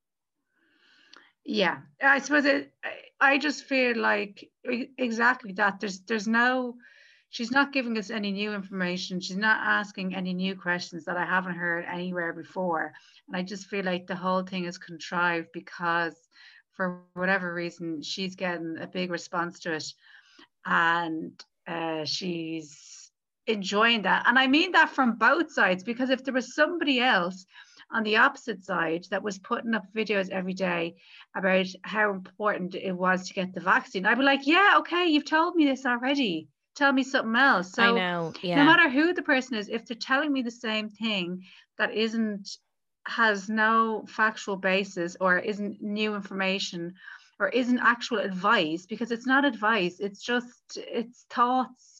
Yeah, I suppose it, I just feel like exactly that. There's there's no, she's not giving us any new information. She's not asking any new questions that I haven't heard anywhere before. And I just feel like the whole thing is contrived because for whatever reason, she's getting a big response to it. And uh, she's enjoying that. And I mean that from both sides, because if there was somebody else on the opposite side that was putting up videos every day about how important it was to get the vaccine, I'd be like, yeah, okay, you've told me this already. Tell me something else. So I know, yeah. No matter who the person is, if they're telling me the same thing that isn't, has no factual basis or isn't new information or isn't actual advice, because it's not advice, it's just, it's thoughts.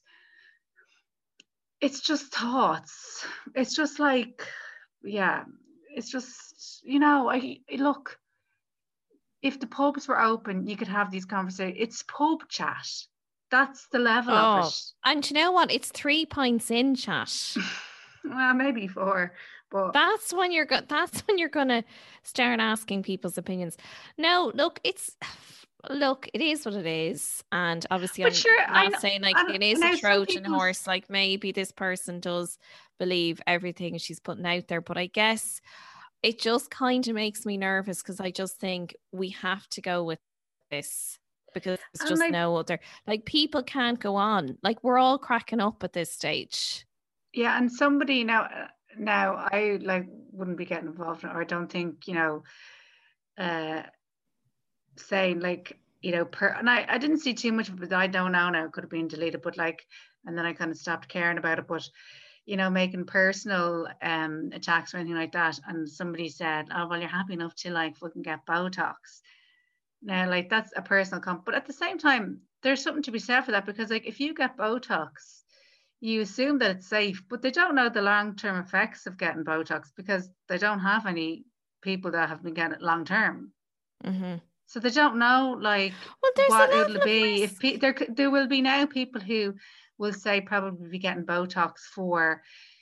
It's just thoughts. It's just like, yeah, it's just, you know, I look, if the pubs were open, you could have these conversations. It's pub chat. That's the level oh, of it. And you know what? It's three pints in chat. Well, maybe four. But that's when you're go- that's when you're gonna start asking people's opinions. No, look, it's look, it is what it is, and obviously, but I'm sure, not I'm, saying like I'm, it is a Trojan horse. Like, maybe this person does believe everything she's putting out there, but I guess it just kind of makes me nervous, because I just think we have to go with this, because it's just like, no other. Like, people can't go on. Like, we're all cracking up at this stage. Yeah, and somebody now. now I like wouldn't be getting involved in it, or I don't think, you know, uh, saying like, you know, per, and I, I didn't see too much of it, but I don't know now, it could have been deleted, but like, and then I kind of stopped caring about it, but, you know, making personal um attacks or anything like that, and somebody said, oh, well, you're happy enough to like fucking get Botox. Now, like, that's a personal comp, but at the same time, there's something to be said for that, because like, if you get Botox, you assume that it's safe, but they don't know the long-term effects of getting Botox, because they don't have any people that have been getting it long-term. Mm-hmm. So they don't know like well, what it'll be. If pe- there, there will be now people who will say probably be getting Botox for,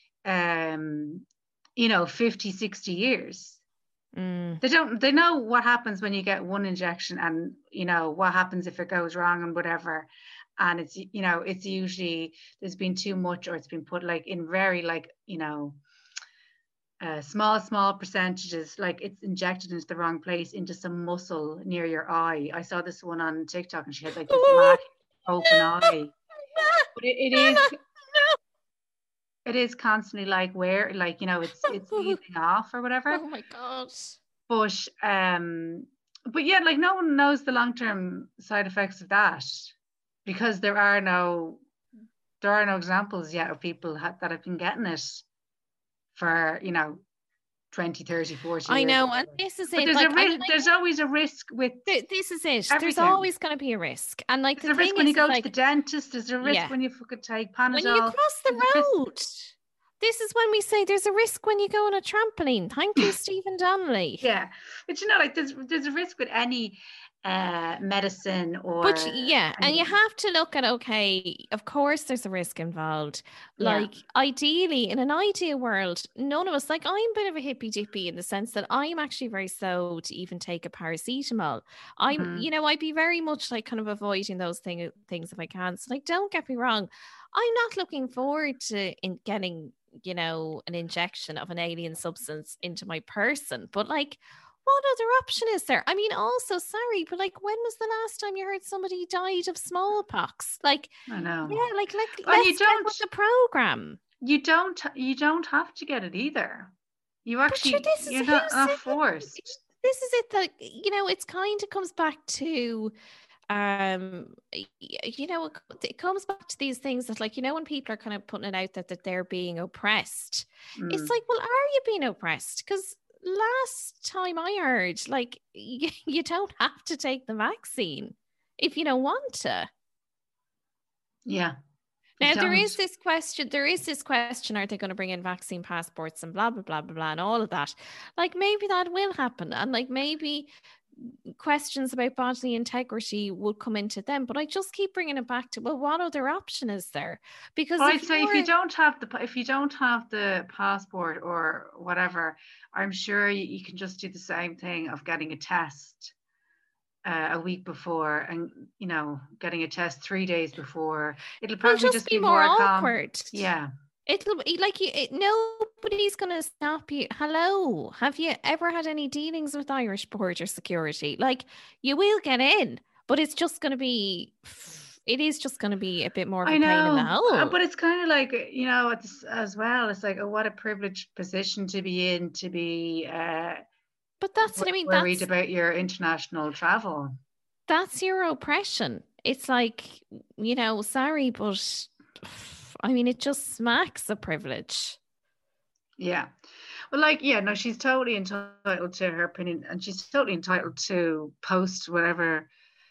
um, you know, fifty, sixty years. Mm. They don't, they know what happens when you get one injection, and, you know, what happens if it goes wrong and whatever. And it's, you know, it's usually there's been too much, or it's been put like in very like, you know, uh, small, small percentages, like it's injected into the wrong place, into some muscle near your eye. I saw this one on TikTok, and she had like this black open eye. But it, it is, it is constantly like where, like, you know, it's it's easing off or whatever. Oh my god. But um, but yeah, like no one knows the long-term side effects of that, because there are no, there are no examples yet of people ha- that have been getting it for, you know, twenty, thirty, forty I years. know, and this is but it. There's like, a risk, like, there's always a risk with th- this is it. everything. There's always going to be a risk, and like there's the a risk thing when is, you go to like, the dentist. There's a risk yeah. when you fucking take Panadol. When you cross the there's road. This is when we say there's a risk when you go on a trampoline. Thank you, Stephen Donnelly. Yeah, but you know, like there's there's a risk with any uh medicine or. But yeah, any... and you have to look at, okay, of course there's a risk involved. Like, yeah. Ideally, in an ideal world, none of us, like, I'm a bit of a hippy dippy in the sense that I'm actually very slow to even take a paracetamol. I'm, mm-hmm. you know, I'd be very much like kind of avoiding those thing, things if I can. So like, don't get me wrong, I'm not looking forward to in getting, you know, an injection of an alien substance into my person, but like, what other option is there? I mean, also, sorry, but like, when was the last time you heard somebody died of smallpox? Like, I know. Yeah, like, like well, let's you don't, get with the program. You don't, you don't have to get it either. You actually, sure, this is, you're not, not forced. This is it. That, you know, it's kind of comes back to, um, you know, it comes back to these things that, like, you know, when people are kind of putting it out that that they're being oppressed, mm. it's like, well, are you being oppressed? Because last time I heard, like, you, you don't have to take the vaccine if you don't want to. Yeah. Now, there is this question, there is this question, are they going to bring in vaccine passports and blah, blah, blah, blah, blah, and all of that? Like, maybe that will happen. And like, maybe questions about bodily integrity will come into them. But I just keep bringing it back to, well, what other option is there? Because well, I'd say if you don't have the if you don't have the passport or whatever, I'm sure you, you can just do the same thing of getting a test uh, a week before, and you know, getting a test three days before. It'll probably It'll just, just be, be more, more awkward. Calm. Yeah. It'll be like you, it, nobody's going to stop you. Hello, have you ever had any dealings with Irish border security? Like, you will get in, but it's just going to be, it is just going to be a bit more of a I know, pain in the hole. But it's kind of like, you know, it's, as well, it's like, oh, what a privileged position to be in, to be uh, but that's what I mean. Worried that's, about your international travel. That's your oppression. It's like, you know, sorry, but I mean, it just smacks of privilege. Yeah. Well, like, yeah, no, she's totally entitled to her opinion, and she's totally entitled to post whatever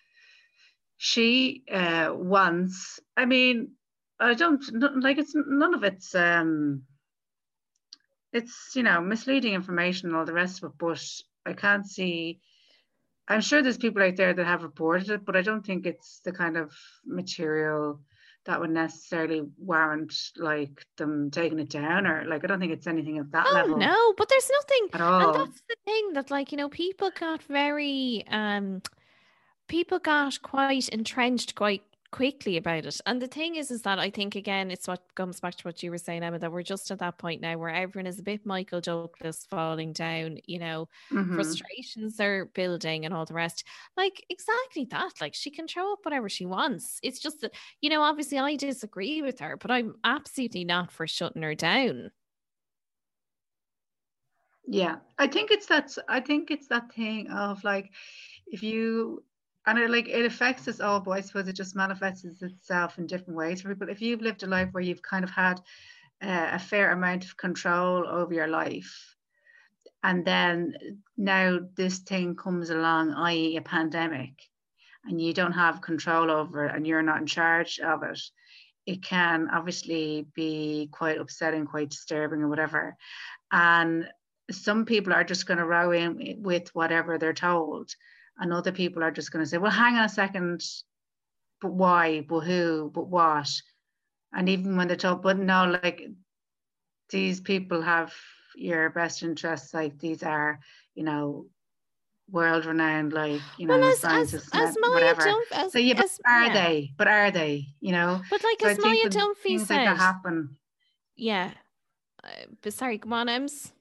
she uh, wants. I mean, I don't, like, it's none of it's, um, it's, you know, misleading information and all the rest of it, but I can't see, I'm sure there's people out there that have reported it, but I don't think it's the kind of material that would necessarily warrant like them taking it down, or like, I don't think it's anything of that oh, level. No, but there's nothing at all. And that's the thing that, like, you know, people got very um people got quite entrenched quite quickly about it. And the thing is, is that I think, again, it's what comes back to what you were saying, Emma, that we're just at that point now where everyone is a bit Michael Douglas falling down, you know, mm-hmm. frustrations are building and all the rest. Like, exactly that. Like, she can throw up whatever she wants. It's just that, you know, obviously I disagree with her, but I'm absolutely not for shutting her down. Yeah, I think it's that. I think it's that thing of like, if you and it like it affects us all, but I suppose it just manifests itself in different ways for people. If you've lived a life where you've kind of had uh, a fair amount of control over your life, and then now this thing comes along, that is a pandemic, and you don't have control over it and you're not in charge of it, it can obviously be quite upsetting, quite disturbing or whatever. And some people are just going to row in with whatever they're told. And other people are just going to say, well, hang on a second, but why, but who, but what? And even when they're told, but no, like these people have your best interests, like these are, you know, world renowned, like, you know, well, as, scientists, as, as Maya whatever. Dunphy, as, so yeah, but as, are yeah. they? But are they? You know? But like so as I think Maya Dunphy things said, like that happen. Yeah. Uh, but sorry, come on, Ems.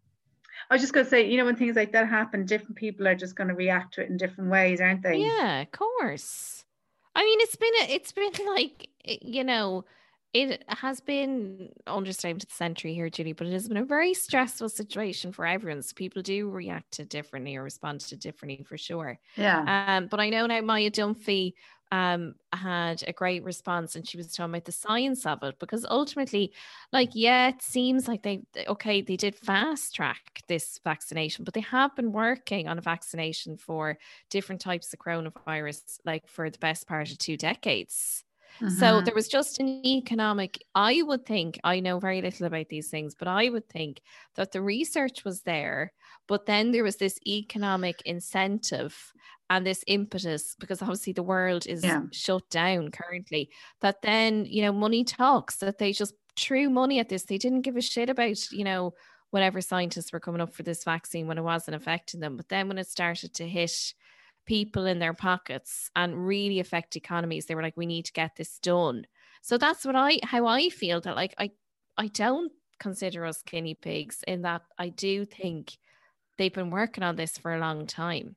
I was just going to say, you know, when things like that happen, different people are just going to react to it in different ways, aren't they? Yeah, of course. I mean, it's been a, it's been like, you know, it has been understatement to the century here, Julie, but it has been a very stressful situation for everyone. So people do react to differently or respond to differently for sure. Yeah. Um, but I know now Maya Dunphy um had a great response, and she was talking about the science of it, because ultimately, like, yeah, it seems like they okay they did fast track this vaccination, but they have been working on a vaccination for different types of coronavirus like for the best part of two decades. Mm-hmm. So there was just an economic, I would think, I know very little about these things, but I would think that the research was there, but then there was this economic incentive and this impetus, because obviously the world is yeah. shut down currently, that then, you know, money talks, that they just threw money at this. They didn't give a shit about, you know, whatever scientists were coming up for this vaccine when it wasn't affecting them. But then when it started to hit people in their pockets and really affect economies, they were like, we need to get this done. So that's what I, how I feel, that like, I, I don't consider us guinea pigs, in that I do think they've been working on this for a long time.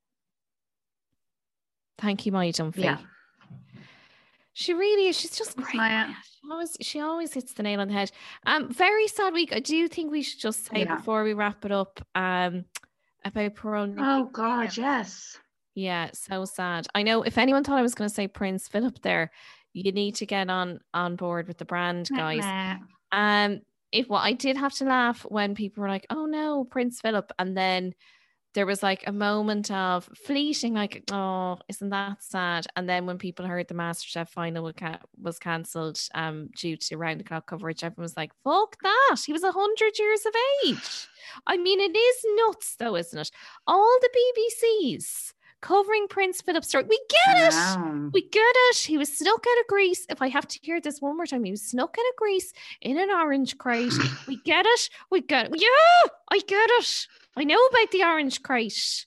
Thank you, Maya Dunphy. Yeah. She really is. She's just great. Maya. She always, she always hits the nail on the head. Um, very sad week. I do think we should just say yeah. before we wrap it up, um, about poor old Nicky. Oh God, yes. Yeah, so sad. I know if anyone thought I was going to say Prince Philip there, you need to get on on board with the brand, guys. Nah. Um, if well, I did have to laugh when people were like, "Oh no, Prince Philip," and then there was like a moment of fleeting, like, "Oh, isn't that sad?" And then when people heard the MasterChef final was cancelled um, due to round the clock coverage, everyone was like, "Fuck that! He was a hundred years of age." I mean, it is nuts, though, isn't it? All the B B Cs covering Prince Philip's story. We get it. We get it. He was snuck out of Greece. If I have to hear this one more time, he was snuck out of Greece in an orange crate. We get it. We get it. Yeah, I get it. I know about the orange crate.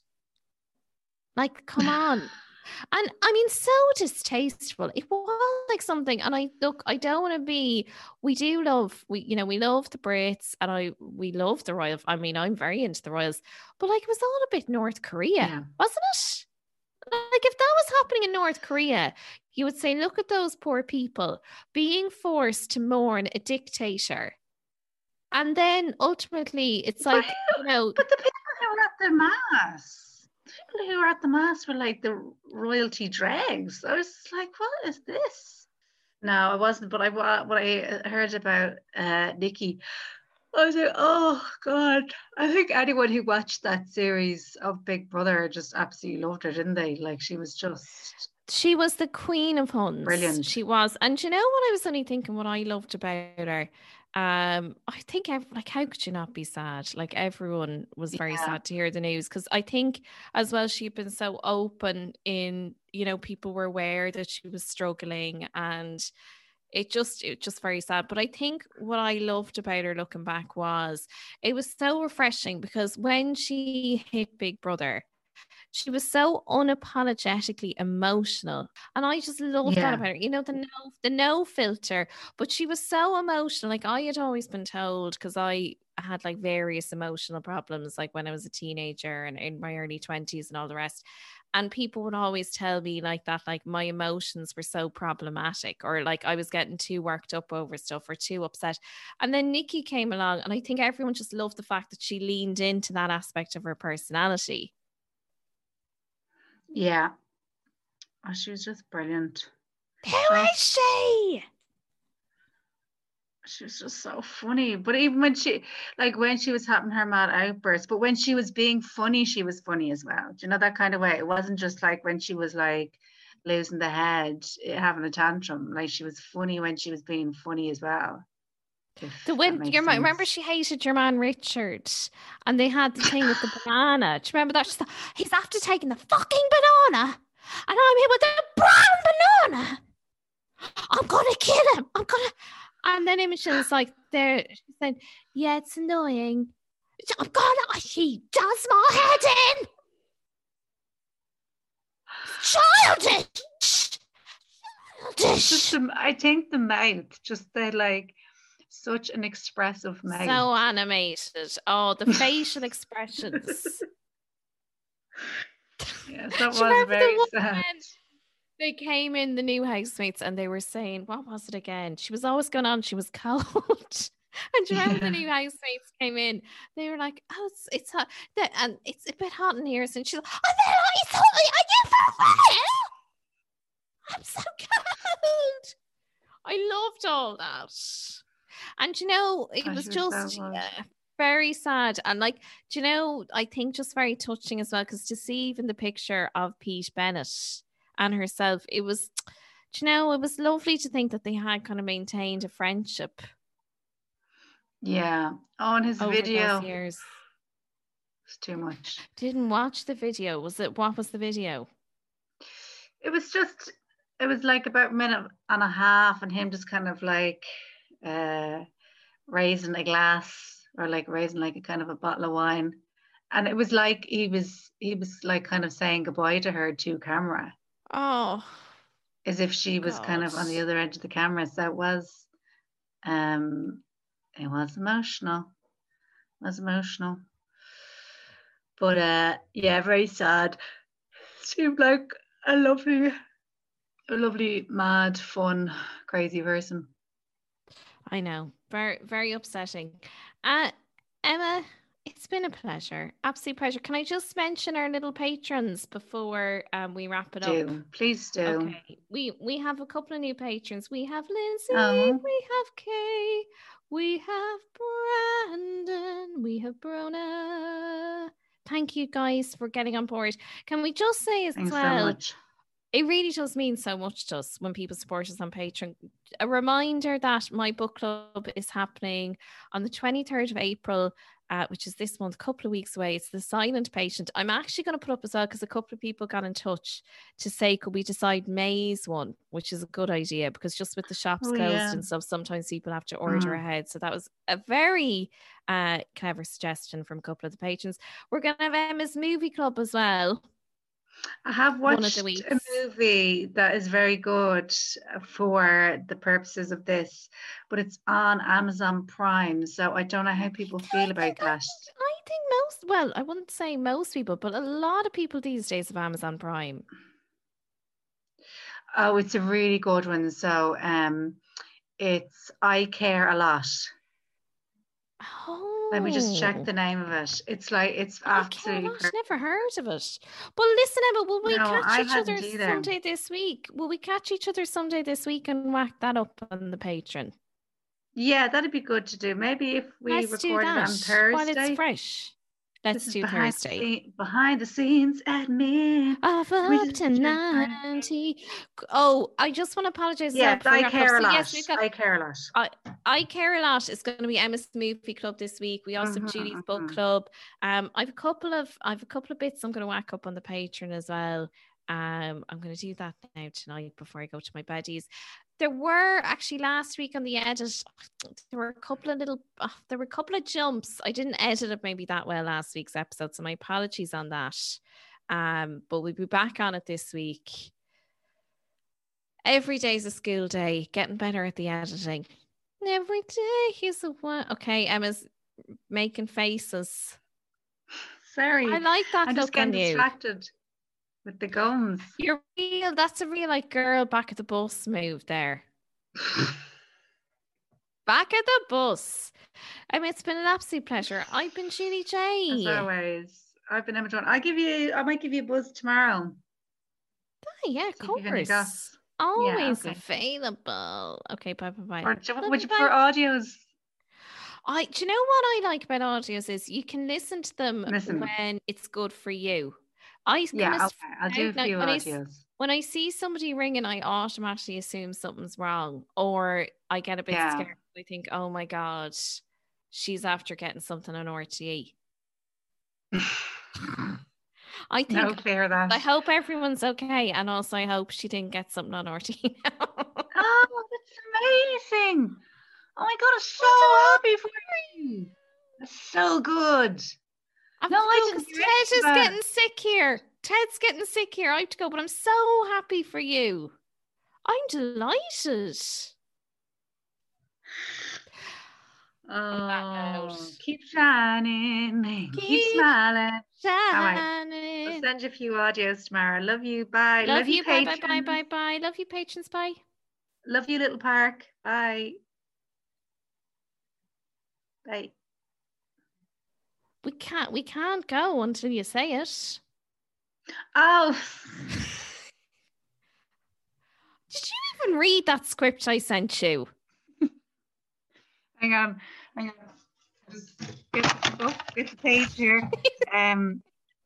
Like, come on. And I mean, so distasteful. It was like something, and I look, I don't want to be, we do love, we, you know, we love the Brits, and I, we love the Royals. I mean, I'm very into the Royals, but like, it was all a bit North Korea, yeah. wasn't it? Like, if that was happening in North Korea, you would say, look at those poor people being forced to mourn a dictator. And then ultimately, it's like, but, you know. But the people who were at the mass, the people who were at the mass were like the royalty dregs. I was like, what is this? No, I wasn't. But I, what I heard about uh, Nicky, I was like, oh, God. I think anyone who watched that series of Big Brother just absolutely loved her, didn't they? Like, she was just... She was the queen of huns. Brilliant. She was. And you know what I was only thinking, what I loved about her? Um, I think, like, how could you not be sad? Like, everyone was very yeah. sad to hear the news, because I think as well, she'd been so open in, you know, people were aware that she was struggling, and it just, it just very sad. But I think what I loved about her looking back was it was so refreshing, because when she hit Big Brother, she was so unapologetically emotional. And I just loved Yeah. that about her. You know, the no, the no filter, but she was so emotional. Like I had always been told, because I had like various emotional problems, like when I was a teenager and in my early twenties and all the rest. And people would always tell me like that, like my emotions were so problematic, or like I was getting too worked up over stuff or too upset. And then Nikki came along, and I think everyone just loved the fact that she leaned into that aspect of her personality. Yeah. Oh, she was just brilliant. Who is she? She was just so funny. But even when she, like when she was having her mad outbursts, but when she was being funny, she was funny as well. Do you know that kind of way? It wasn't just like when she was like losing the head, having a tantrum. Like she was funny when she was being funny as well. The when your man, remember she hated your man Richard, and they had the thing with the banana. Do you remember that? She thought, he's after taking the fucking banana, and I'm here with the brown banana. I'm gonna kill him. I'm gonna. And then Imogen's like, there. She said, "Yeah, it's annoying. I'm gonna." He does my head in. Childish. Childish. Just the, I think the mouth, just the like. Such an expressive mouth. So animated. Oh, the facial expressions. Yes, that was very sad. They came in, the new housemates, and they were saying, what was it again? She was always going on, she was cold. And do you remember yeah. the new housemates came in? They were like, oh, it's, it's hot. And it's a bit hot in here. And she's like, I bet it's hot. I get for a while. I'm so cold. I loved all that. And you know, it was just so uh, very sad. And like, do you know, I think just very touching as well, because to see even the picture of Pete Bennett and herself, it was, do you know, it was lovely to think that they had kind of maintained a friendship. Yeah. Oh, and his over video. Those years. It's too much. Didn't watch the video. Was it, what was the video? It was just, it was like about a minute and a half, and him just kind of like, uh raising a glass, or like raising like a kind of a bottle of wine, and it was like he was he was like kind of saying goodbye to her to camera, oh as if she was God. kind of on the other edge of the camera. So it was um it was emotional it was emotional but uh yeah, very sad. Seemed like a lovely a lovely mad fun crazy person. I know. Very, very upsetting. Uh, Emma, it's been a pleasure. Absolute pleasure. Can I just mention our little patrons before um, we wrap it do. up? Please do. Okay. We we have a couple of new patrons. We have Lindsay, oh. we have Kay, we have Brandon, we have Brona. Thank you guys for getting on board. Can we just say as Thanks well, so much. It really does mean so much to us when people support us on Patreon. A reminder that my book club is happening on the twenty-third of April, uh, which is this month, a couple of weeks away. It's The Silent Patient. I'm actually going to put up as well, because a couple of people got in touch to say, could we decide May's one, which is a good idea, because just with the shops oh, closed yeah. and stuff, sometimes people have to order mm. ahead. So that was a very uh, clever suggestion from a couple of the patrons. We're going to have Emma's movie club as well. I have watched a movie that is very good for the purposes of this, but it's on Amazon Prime, so I don't know how people feel about that. I think most, well, I wouldn't say most people, but a lot of people these days have Amazon Prime. Oh, it's a really good one. So um, it's I Care a Lot. Oh. Let me just check the name of it. It's like, it's absolutely... I've never heard of it. But listen, Emma, will we no, catch I each other either. someday this week? Will we catch each other someday this week and whack that up on the Patreon? Yeah, that'd be good to do. Maybe if we Let's recorded do that on Thursday. while it's fresh. Let's do behind Thursday. The, behind the scenes admin. Off up to ninety. Oh, I just want to apologize. Yeah, I care a lot. Yes, we've got, I care a lot. I, I care a lot. It's going to be Emma's movie club this week. We also mm-hmm, have Julie's mm-hmm. book club. Um, I've a couple of I've a couple of bits I'm going to whack up on the Patreon as well. Um, I'm going to do that now tonight before I go to my beddies. There were actually last week on the edit, there were a couple of little, oh, there were a couple of jumps. I didn't edit it maybe that well last week's episode, so my apologies on that. Um, but we'll be back on it this week. Every day's a school day, getting better at the editing. Every day is a one. Okay, Emma's making faces. Sorry. I like that. I'm just getting distracted with the gums. You're real. That's a real like girl back at the bus move there. Back at the bus. I mean, it's been an absolute pleasure. I've been Julie J. As always. I've been Emma John. I give you. I might give you a buzz tomorrow. Oh, yeah, of course. Always yeah, okay. available. Okay, bye, bye, bye. Or do, would you prefer audios? I. Do you know what I like about audios is you can listen to them listen. when it's good for you. I yeah, okay. I'll do a few when audios. I, when I see somebody ringing, I automatically assume something's wrong, or I get a bit yeah. scared. I think, oh my god, she's after getting something on R T E. I think no fair that. I hope everyone's okay, and also I hope she didn't get something on R T E now. Oh, that's amazing! Oh my god, I'm so happy for you. That's so good. I'm no, I didn't. Ted is getting sick here. Ted's getting sick here. I have to go, but I'm so happy for you. I'm delighted. Oh, keep shining, keep, keep smiling. Shining. I'll send you a few audios tomorrow. Love you. Bye. Love, Love you. you Bye, bye, bye, bye, bye. Love you, patrons. Bye. Love you, Little Park. Bye. Bye. We can't. We can't go until you say it. Oh. Did you even read that script I sent you? Hang on, hang on. Just get the book, get the page here. um,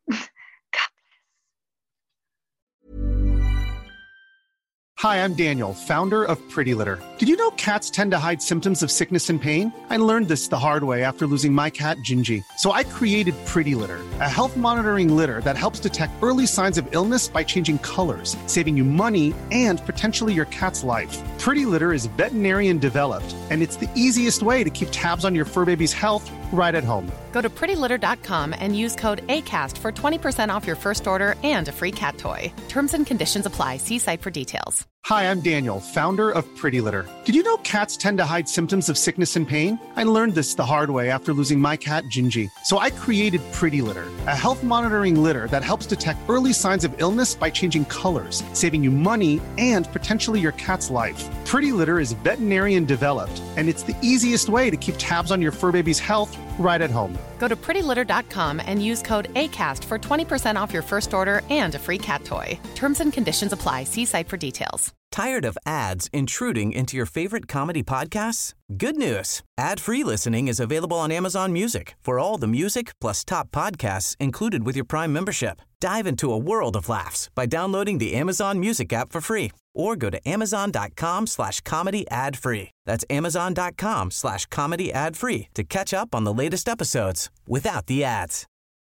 Hi, I'm Daniel, founder of Pretty Litter. Did you know cats tend to hide symptoms of sickness and pain? I learned this the hard way after losing my cat, Gingy. So I created Pretty Litter, a health monitoring litter that helps detect early signs of illness by changing colors, saving you money and potentially your cat's life. Pretty Litter is veterinarian developed, and it's the easiest way to keep tabs on your fur baby's health right at home. Go to pretty litter dot com and use code ACAST for twenty percent off your first order and a free cat toy. Terms and conditions apply. See site for details. Hi, I'm Daniel, founder of Pretty Litter. Did you know cats tend to hide symptoms of sickness and pain? I learned this the hard way after losing my cat, Gingy. So I created Pretty Litter, a health monitoring litter that helps detect early signs of illness by changing colors, saving you money and potentially your cat's life. Pretty Litter is veterinarian developed, and it's the easiest way to keep tabs on your fur baby's health right at home. Go to pretty litter dot com and use code ACAST for twenty percent off your first order and a free cat toy. Terms and conditions apply. See site for details. Tired of ads intruding into your favorite comedy podcasts? Good news. Ad-free listening is available on Amazon Music for all the music plus top podcasts included with your Prime membership. Dive into a world of laughs by downloading the Amazon Music app for free or go to amazon.com slash comedy ad free. That's amazon.com slash comedy ad free to catch up on the latest episodes without the ads.